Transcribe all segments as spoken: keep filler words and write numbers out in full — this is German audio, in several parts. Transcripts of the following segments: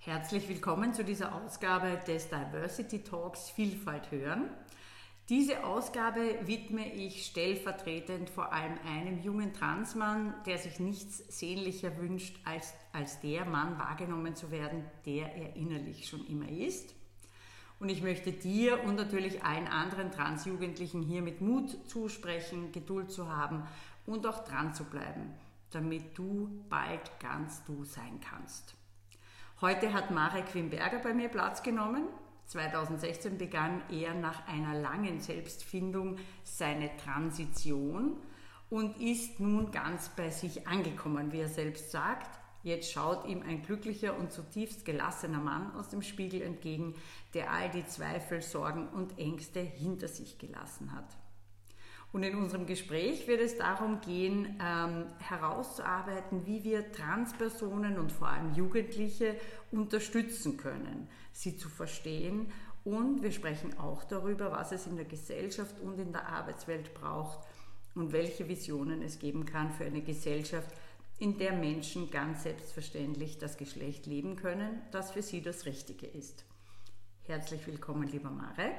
Herzlich willkommen zu dieser Ausgabe des Diversity Talks Vielfalt hören. Diese Ausgabe widme ich stellvertretend vor allem einem jungen Transmann, der sich nichts sehnlicher wünscht, als, als der Mann wahrgenommen zu werden, der er innerlich schon immer ist. Und ich möchte dir und natürlich allen anderen Transjugendlichen hier mit Mut zusprechen, Geduld zu haben und auch dran zu bleiben, damit du bald ganz du sein kannst. Heute hat Marek Wimberger bei mir Platz genommen. zweitausendsechzehn begann er nach einer langen Selbstfindung seine Transition und ist nun ganz bei sich angekommen, wie er selbst sagt. Jetzt schaut ihm ein glücklicher und zutiefst gelassener Mann aus dem Spiegel entgegen, der all die Zweifel, Sorgen und Ängste hinter sich gelassen hat. Und in unserem Gespräch wird es darum gehen, ähm, herauszuarbeiten, wie wir Transpersonen und vor allem Jugendliche unterstützen können, sie zu verstehen. Und wir sprechen auch darüber, was es in der Gesellschaft und in der Arbeitswelt braucht und welche Visionen es geben kann für eine Gesellschaft, in der Menschen ganz selbstverständlich das Geschlecht leben können, das für sie das Richtige ist. Herzlich willkommen, lieber Marek.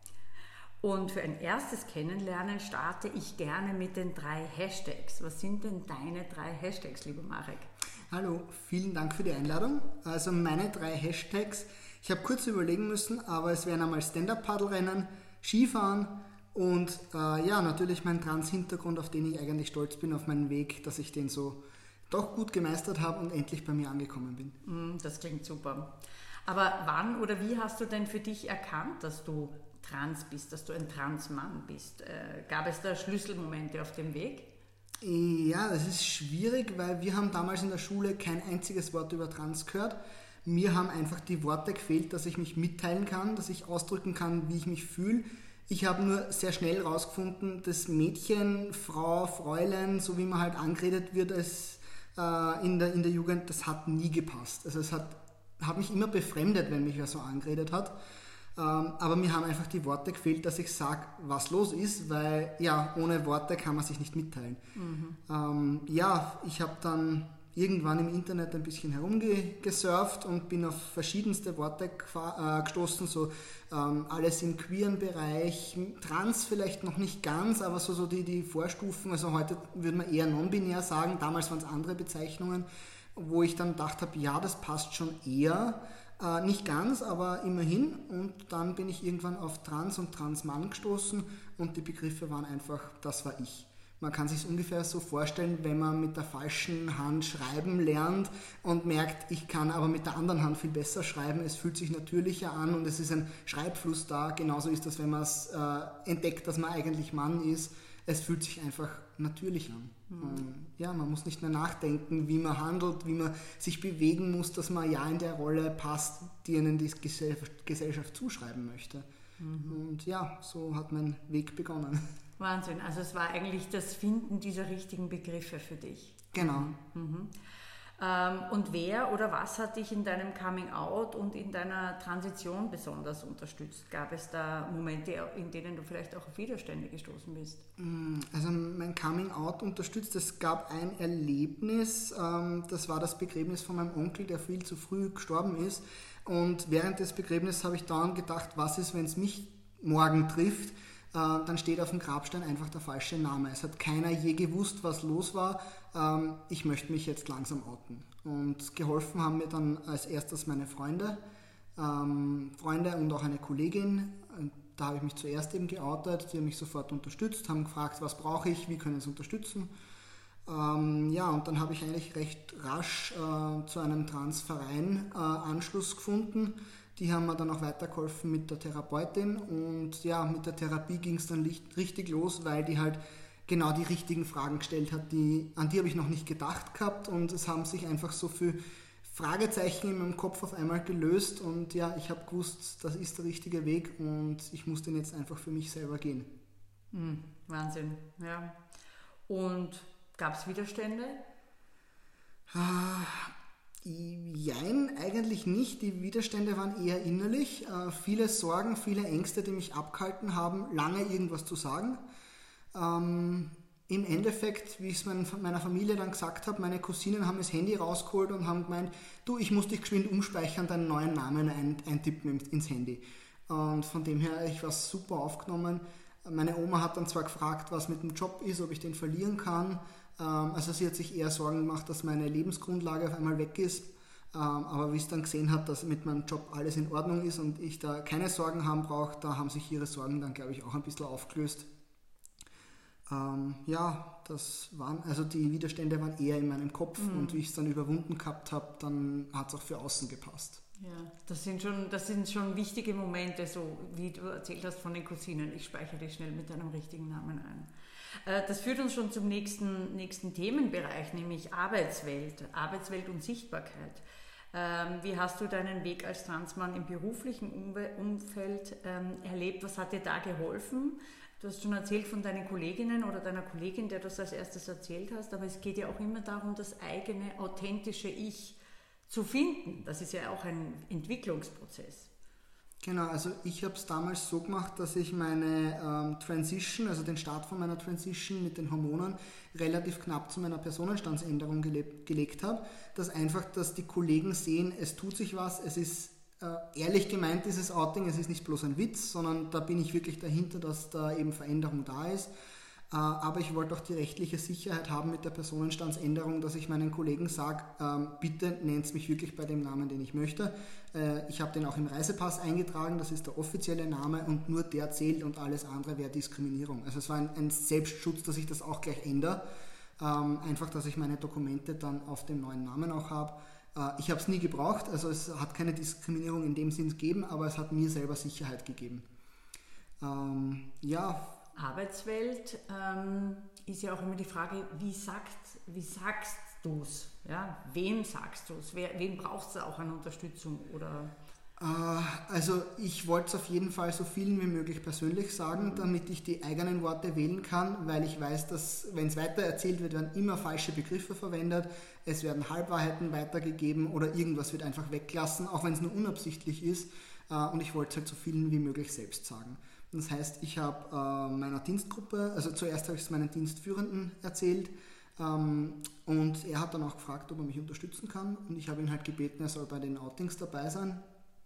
Und für ein erstes Kennenlernen starte ich gerne mit den drei Hashtags. Was sind denn deine drei Hashtags, lieber Marek? Hallo, vielen Dank für die Einladung. Also meine drei Hashtags, ich habe kurz überlegen müssen, aber es wären einmal Stand-Up-Paddle-Rennen, Skifahren und äh, ja, natürlich mein Trans-Hintergrund, auf den ich eigentlich stolz bin, auf meinen Weg, dass ich den so doch gut gemeistert habe und endlich bei mir angekommen bin. Das klingt super. Aber wann oder wie hast du denn für dich erkannt, dass du trans bist, dass du ein Transmann bist? Äh, gab es da Schlüsselmomente auf dem Weg? Ja, das ist schwierig, weil wir haben damals in der Schule kein einziges Wort über Trans gehört. Mir haben einfach die Worte gefehlt, dass ich mich mitteilen kann, dass ich ausdrücken kann, wie ich mich fühle. Ich habe nur sehr schnell herausgefunden, dass Mädchen, Frau, Fräulein, so wie man halt angeredet wird als, äh, in, der, in der Jugend, das hat nie gepasst. Also es hat, hat mich immer befremdet, wenn mich wer so angeredet hat. Aber mir haben einfach die Worte gefehlt, dass ich sage, was los ist, weil ja, ohne Worte kann man sich nicht mitteilen. Mhm. Ähm, ja, ich habe dann irgendwann im Internet ein bisschen herumgesurft und bin auf verschiedenste Worte äh, gestoßen, so ähm, alles im queeren Bereich, trans vielleicht noch nicht ganz, aber so, so die, die Vorstufen, also heute würde man eher non-binär sagen, damals waren es andere Bezeichnungen, wo ich dann gedacht habe, ja, das passt schon eher. Äh, nicht ganz, aber immerhin. Und dann bin ich irgendwann auf Trans und Transmann gestoßen und die Begriffe waren einfach, das war ich. Man kann sich es ungefähr so vorstellen, wenn man mit der falschen Hand schreiben lernt und merkt, ich kann aber mit der anderen Hand viel besser schreiben, es fühlt sich natürlicher an und es ist ein Schreibfluss da. Genauso ist das, wenn man es äh, entdeckt, dass man eigentlich Mann ist. Es fühlt sich einfach natürlich an. Mhm. Ja, man muss nicht mehr nachdenken, wie man handelt, wie man sich bewegen muss, dass man ja in der Rolle passt, die einen die Gesellschaft zuschreiben möchte. Mhm. Und ja, so hat mein Weg begonnen. Wahnsinn, also es war eigentlich das Finden dieser richtigen Begriffe für dich. Genau. Mhm. Ähm, und wer oder was hat dich in deinem Coming-out und in deiner Transition besonders unterstützt? Gab es da Momente, in denen du vielleicht auch auf Widerstände gestoßen bist? Also mein Coming-out unterstützt, es gab ein Erlebnis, ähm, das war das Begräbnis von meinem Onkel, der viel zu früh gestorben ist. Und während des Begräbnisses habe ich daran gedacht, was ist, wenn es mich morgen trifft? Dann steht auf dem Grabstein einfach der falsche Name. Es hat keiner je gewusst, was los war. Ich möchte mich jetzt langsam outen. Und geholfen haben mir dann als erstes meine Freunde, Freunde und auch eine Kollegin. Da habe ich mich zuerst eben geoutet, die haben mich sofort unterstützt, haben gefragt, was brauche ich, wie können sie unterstützen. Ja, und dann habe ich eigentlich recht rasch zu einem Transverein Anschluss gefunden. Die haben mir dann auch weitergeholfen mit der Therapeutin und ja, mit der Therapie ging es dann richtig los, weil die halt genau die richtigen Fragen gestellt hat, die, an die habe ich noch nicht gedacht gehabt und es haben sich einfach so viele Fragezeichen in meinem Kopf auf einmal gelöst und ja, ich habe gewusst, das ist der richtige Weg und ich muss den jetzt einfach für mich selber gehen. Mhm, Wahnsinn, ja. Und gab es Widerstände? Ah, Jein, eigentlich nicht. Die Widerstände waren eher innerlich. Äh, viele Sorgen, viele Ängste, die mich abgehalten haben, lange irgendwas zu sagen. Ähm, im Endeffekt, wie ich es meiner Familie dann gesagt habe, meine Cousinen haben das Handy rausgeholt und haben gemeint, du, ich muss dich geschwind umspeichern, deinen neuen Namen ein, eintippen ins Handy. Und von dem her, ich war super aufgenommen. Meine Oma hat dann zwar gefragt, was mit dem Job ist, ob ich den verlieren kann. Also sie hat sich eher Sorgen gemacht, dass meine Lebensgrundlage auf einmal weg ist. Aber wie es dann gesehen hat, dass mit meinem Job alles in Ordnung ist und ich da keine Sorgen haben brauche, da haben sich ihre Sorgen dann, glaube ich, auch ein bisschen aufgelöst. Ähm, ja, das waren, also die Widerstände waren eher in meinem Kopf mhm. und wie ich es dann überwunden gehabt habe, dann hat es auch für außen gepasst. Ja, das sind schon, das sind schon wichtige Momente, so wie du erzählt hast von den Cousinen. Ich speichere dich schnell mit deinem richtigen Namen ein. Das führt uns schon zum nächsten, nächsten Themenbereich, nämlich Arbeitswelt, Arbeitswelt und Sichtbarkeit. Wie hast du deinen Weg als Transmann im beruflichen Umfeld erlebt? Was hat dir da geholfen? Du hast schon erzählt von deinen Kolleginnen oder deiner Kollegin, der du das als erstes erzählt hast, aber es geht ja auch immer darum, das eigene, authentische Ich zu finden. Das ist ja auch ein Entwicklungsprozess. Genau, also ich habe es damals so gemacht, dass ich meine ähm, Transition, also den Start von meiner Transition mit den Hormonen relativ knapp zu meiner Personenstandsänderung gelebt, gelegt habe. Dass einfach, dass die Kollegen sehen, es tut sich was, es ist äh, ehrlich gemeint, dieses Outing, es ist nicht bloß ein Witz, sondern da bin ich wirklich dahinter, dass da eben Veränderung da ist. Äh, aber ich wollte auch die rechtliche Sicherheit haben mit der Personenstandsänderung, dass ich meinen Kollegen sage, ähm, bitte nennt mich wirklich bei dem Namen, den ich möchte. Äh, ich habe den auch im Reisepass eingetragen, das ist der offizielle Name und nur der zählt und alles andere wäre Diskriminierung. Also es war ein, ein Selbstschutz, dass ich das auch gleich ändere. Ähm, einfach, dass ich meine Dokumente dann auf dem neuen Namen auch habe. Äh, ich habe es nie gebraucht, also es hat keine Diskriminierung in dem Sinn gegeben, aber es hat mir selber Sicherheit gegeben. Ähm, ja, Arbeitswelt ähm, ist ja auch immer die Frage, wie, sagt, wie sagst du es? Ja? Wem sagst du es? Wem brauchst du auch an Unterstützung? Oder? Äh, also ich wollte es auf jeden Fall so vielen wie möglich persönlich sagen, mhm. damit ich die eigenen Worte wählen kann, weil ich weiß, dass, wenn es weiter erzählt wird, werden immer falsche Begriffe verwendet, es werden Halbwahrheiten weitergegeben oder irgendwas wird einfach weggelassen, auch wenn es nur unabsichtlich ist. Äh, und ich wollte es halt so vielen wie möglich selbst sagen. Das heißt, ich habe äh, meiner Dienstgruppe, also zuerst habe ich es meinen Dienstführenden erzählt ähm, und er hat dann auch gefragt, ob er mich unterstützen kann und ich habe ihn halt gebeten, er soll bei den Outings dabei sein.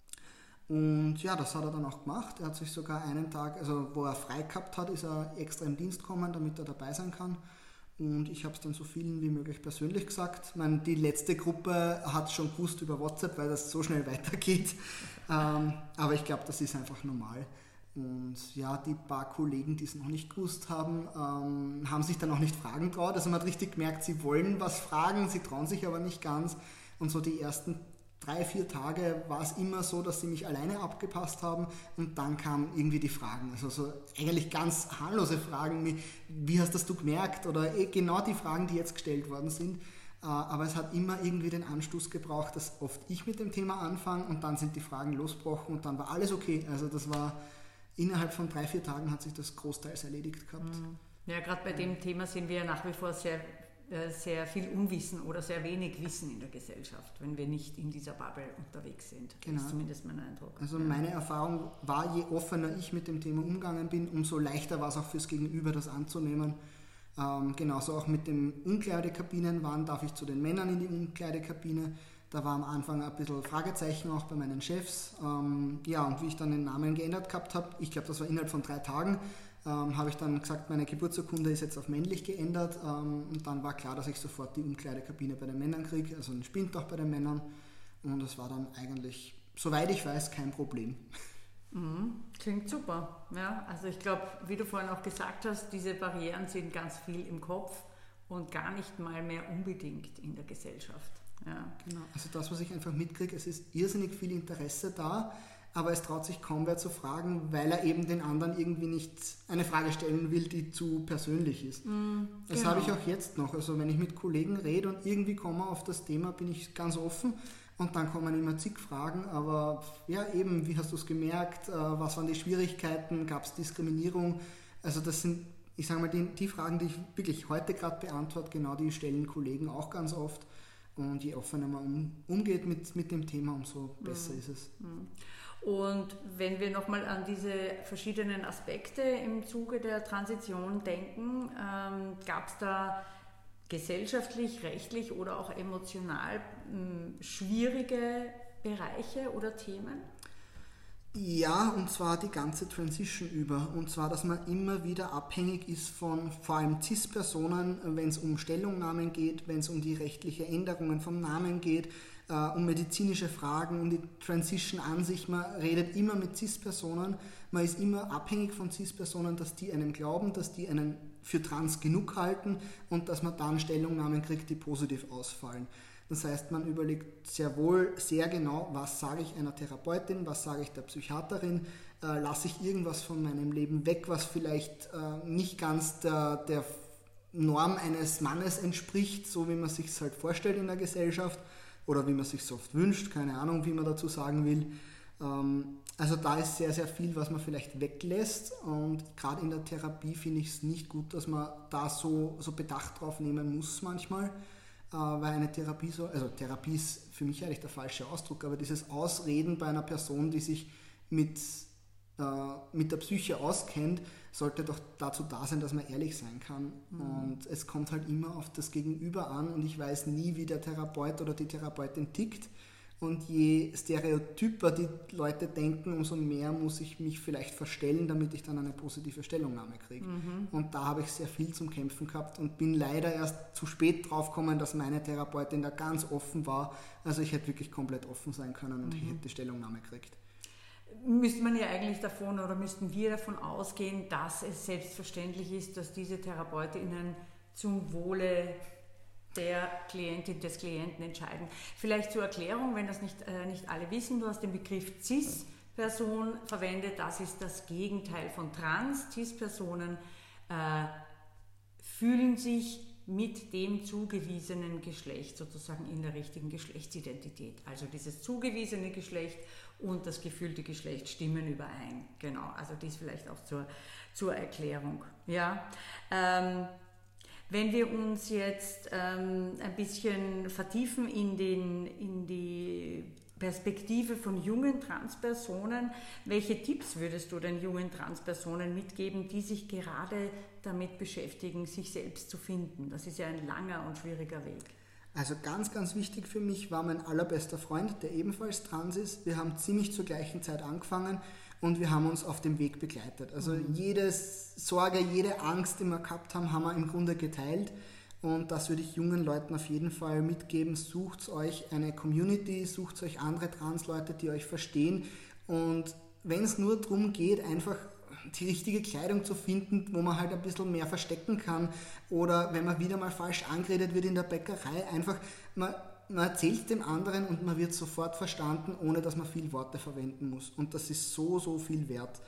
Und ja, das hat er dann auch gemacht. Er hat sich sogar einen Tag, also wo er frei gehabt hat, ist er extra im Dienst gekommen, damit er dabei sein kann. Und ich habe es dann so vielen wie möglich persönlich gesagt. Ich meine, die letzte Gruppe hat es schon gewusst über WhatsApp, weil das so schnell weitergeht. ähm, aber ich glaube, das ist einfach normal. Und ja, die paar Kollegen, die es noch nicht gewusst haben, ähm, haben sich dann auch nicht fragen traut. Also man hat richtig gemerkt, sie wollen was fragen, sie trauen sich aber nicht ganz. Und so die ersten drei, vier Tage war es immer so, dass sie mich alleine abgepasst haben und dann kamen irgendwie die Fragen. Also so eigentlich ganz harmlose Fragen wie, wie hast das du gemerkt? Oder genau die Fragen, die jetzt gestellt worden sind. Aber es hat immer irgendwie den Anstoß gebraucht, dass oft ich mit dem Thema anfange und dann sind die Fragen losgebrochen und dann war alles okay. Also das war... Innerhalb von drei, vier Tagen hat sich das großteils erledigt gehabt. Ja, gerade bei dem Thema sehen wir ja nach wie vor sehr, sehr viel Unwissen oder sehr wenig Wissen in der Gesellschaft, wenn wir nicht in dieser Bubble unterwegs sind. Genau. Das ist zumindest mein Eindruck. Also meine Erfahrung war, je offener ich mit dem Thema umgegangen bin, umso leichter war es auch fürs Gegenüber, das anzunehmen. Ähm, genauso auch mit den Umkleidekabinen, wann darf ich zu den Männern in die Umkleidekabine? Da war am Anfang ein bisschen Fragezeichen auch bei meinen Chefs. Ähm, ja, und wie ich dann den Namen geändert gehabt habe, ich glaube, das war innerhalb von drei Tagen, ähm, habe ich dann gesagt, meine Geburtsurkunde ist jetzt auf männlich geändert. Ähm, und dann war klar, dass ich sofort die Umkleidekabine bei den Männern kriege, also einen Spind auch bei den Männern. Und das war dann eigentlich, soweit ich weiß, kein Problem. Mhm. Klingt super. Ja, also ich glaube, wie du vorhin auch gesagt hast, diese Barrieren sind ganz viel im Kopf und gar nicht mal mehr unbedingt in der Gesellschaft. Ja. Genau, also das, was ich einfach mitkriege, es ist irrsinnig viel Interesse da, aber es traut sich kaum wer zu fragen, weil er eben den anderen irgendwie nicht eine Frage stellen will, die zu persönlich ist. Mm, das genau. habe ich auch jetzt noch. Also wenn ich mit Kollegen rede und irgendwie komme auf das Thema, bin ich ganz offen und dann kommen immer zig Fragen, aber ja eben, wie hast du es gemerkt, was waren die Schwierigkeiten, gab es Diskriminierung? Also das sind, ich sage mal, die, die Fragen, die ich wirklich heute gerade beantworte, genau die stellen Kollegen auch ganz oft. Und je offener man um, umgeht mit, mit dem Thema, umso besser mhm. ist es. Und wenn wir nochmal an diese verschiedenen Aspekte im Zuge der Transition denken, ähm, gab es da gesellschaftlich, rechtlich oder auch emotional mh, schwierige Bereiche oder Themen? Ja, und zwar die ganze Transition über. Und zwar, dass man immer wieder abhängig ist von vor allem Cis-Personen, wenn es um Stellungnahmen geht, wenn es um die rechtliche Änderungen vom Namen geht, äh, um medizinische Fragen, um die Transition an sich. Man redet immer mit Cis-Personen, man ist immer abhängig von Cis-Personen, dass die einen glauben, dass die einen für trans genug halten und dass man dann Stellungnahmen kriegt, die positiv ausfallen. Das heißt, man überlegt sehr wohl sehr genau, was sage ich einer Therapeutin, was sage ich der Psychiaterin, äh, lasse ich irgendwas von meinem Leben weg, was vielleicht äh, nicht ganz der, der Norm eines Mannes entspricht, so wie man sich es halt vorstellt in der Gesellschaft oder wie man sich es oft wünscht, keine Ahnung, wie man dazu sagen will. Ähm, also da ist sehr, sehr viel, was man vielleicht weglässt, und gerade in der Therapie finde ich es nicht gut, dass man da so, so Bedacht drauf nehmen muss manchmal. Weil eine Therapie so, also Therapie ist für mich eigentlich der falsche Ausdruck, aber dieses Ausreden bei einer Person, die sich mit, äh, mit der Psyche auskennt, sollte doch dazu da sein, dass man ehrlich sein kann. Mhm. Und es kommt halt immer auf das Gegenüber an, und ich weiß nie, wie der Therapeut oder die Therapeutin tickt. Und je stereotyper die Leute denken, umso mehr muss ich mich vielleicht verstellen, damit ich dann eine positive Stellungnahme kriege. Mhm. Und da habe ich sehr viel zum Kämpfen gehabt und bin leider erst zu spät drauf gekommen, dass meine Therapeutin da ganz offen war. Also ich hätte wirklich komplett offen sein können und mhm. ich hätte die Stellungnahme gekriegt. Müsste man ja eigentlich davon oder müssten wir davon ausgehen, dass es selbstverständlich ist, dass diese Therapeutinnen zum Wohle der Klientin, des Klienten entscheiden. Vielleicht zur Erklärung, wenn das nicht, äh, nicht alle wissen, du hast den Begriff Cis-Person verwendet, das ist das Gegenteil von Trans. Cis-Personen äh, fühlen sich mit dem zugewiesenen Geschlecht sozusagen in der richtigen Geschlechtsidentität. Also dieses zugewiesene Geschlecht und das gefühlte Geschlecht stimmen überein. Genau, also dies vielleicht auch zur, zur Erklärung. Ja, ähm, Wenn wir uns jetzt ähm, ein bisschen vertiefen in, den, in die Perspektive von jungen Transpersonen, welche Tipps würdest du den jungen Transpersonen mitgeben, die sich gerade damit beschäftigen, sich selbst zu finden? Das ist ja ein langer und schwieriger Weg. Also ganz, ganz wichtig für mich war mein allerbester Freund, der ebenfalls trans ist. Wir haben ziemlich zur gleichen Zeit angefangen. Und wir haben uns auf dem Weg begleitet. Also mhm. jede Sorge, jede Angst, die wir gehabt haben, haben wir im Grunde geteilt. Und das würde ich jungen Leuten auf jeden Fall mitgeben. Sucht euch eine Community, sucht euch andere Trans-Leute, die euch verstehen. Und wenn es nur darum geht, einfach die richtige Kleidung zu finden, wo man halt ein bisschen mehr verstecken kann. Oder wenn man wieder mal falsch angeredet wird in der Bäckerei, einfach mal... Man erzählt dem anderen und man wird sofort verstanden, ohne dass man viel Worte verwenden muss. Und das ist so, so viel wert.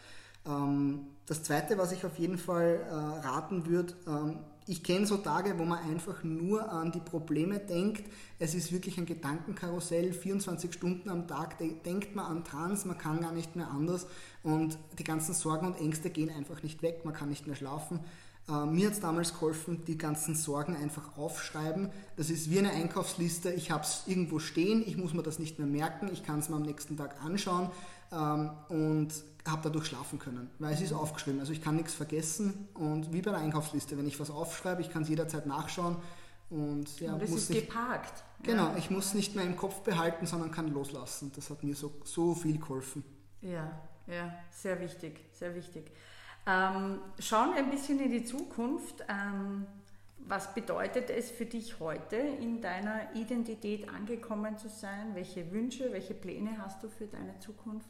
Das Zweite, was ich auf jeden Fall raten würde, ich kenne so Tage, wo man einfach nur an die Probleme denkt. Es ist wirklich ein Gedankenkarussell, vierundzwanzig Stunden am Tag denkt man an Trans, man kann gar nicht mehr anders. Und die ganzen Sorgen und Ängste gehen einfach nicht weg, man kann nicht mehr schlafen. Uh, mir hat es damals geholfen, die ganzen Sorgen einfach aufschreiben. Das ist wie eine Einkaufsliste. Ich habe es irgendwo stehen, ich muss mir das nicht mehr merken, ich kann es mir am nächsten Tag anschauen ähm, und habe dadurch schlafen können, weil es ist aufgeschrieben. Also ich kann nichts vergessen, und wie bei der Einkaufsliste, wenn ich was aufschreibe, ich kann es jederzeit nachschauen. Und, ja, und es muss ist nicht, geparkt. Genau, ich muss nicht mehr im Kopf behalten, sondern kann loslassen. Das hat mir so, so viel geholfen. Ja, ja, sehr wichtig, sehr wichtig. Ähm, schauen wir ein bisschen in die Zukunft. Ähm, was bedeutet es für dich heute, in deiner Identität angekommen zu sein? Welche Wünsche, welche Pläne hast du für deine Zukunft?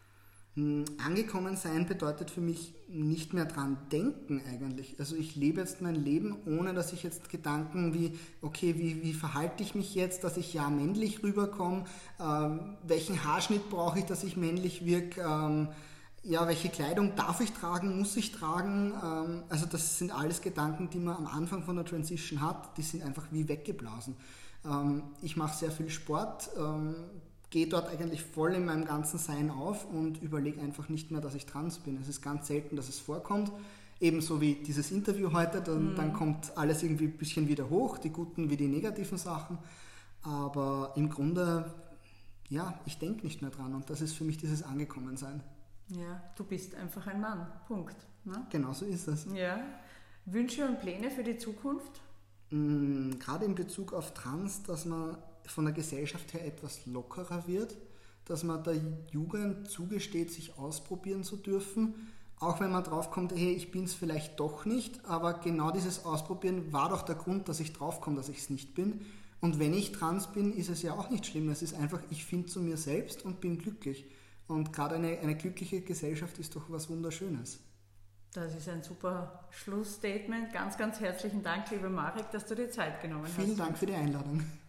Angekommen sein bedeutet für mich nicht mehr dran denken eigentlich. Also ich lebe jetzt mein Leben, ohne dass ich jetzt Gedanken wie, okay, wie, wie verhalte ich mich jetzt, dass ich ja männlich rüberkomme, ähm, welchen Haarschnitt brauche ich, dass ich männlich wirke, ähm, ja, welche Kleidung darf ich tragen, muss ich tragen? Ähm, also das sind alles Gedanken, die man am Anfang von der Transition hat, die sind einfach wie weggeblasen. Ähm, ich mache sehr viel Sport, ähm, gehe dort eigentlich voll in meinem ganzen Sein auf und überlege einfach nicht mehr, dass ich trans bin. Es ist ganz selten, dass es vorkommt. Ebenso wie dieses Interview heute, dann, mhm. dann kommt alles irgendwie ein bisschen wieder hoch, die guten wie die negativen Sachen. Aber im Grunde, ja, ich denke nicht mehr dran und das ist für mich dieses Angekommensein. Ja, du bist einfach ein Mann. Punkt. Ne? Genau so ist es. Ja. Wünsche und Pläne für die Zukunft? Mhm, gerade in Bezug auf Trans, dass man von der Gesellschaft her etwas lockerer wird, dass man der Jugend zugesteht, sich ausprobieren zu dürfen, auch wenn man draufkommt, hey, ich bin es vielleicht doch nicht, aber genau dieses Ausprobieren war doch der Grund, dass ich draufkomme, dass ich es nicht bin. Und wenn ich trans bin, ist es ja auch nicht schlimm. Es ist einfach, ich finde zu mir selbst und bin glücklich. Und gerade eine, eine glückliche Gesellschaft ist doch was Wunderschönes. Das ist ein super Schlussstatement. Ganz, ganz herzlichen Dank, lieber Marek, dass du dir Zeit genommen hast. Vielen Dank für die Einladung.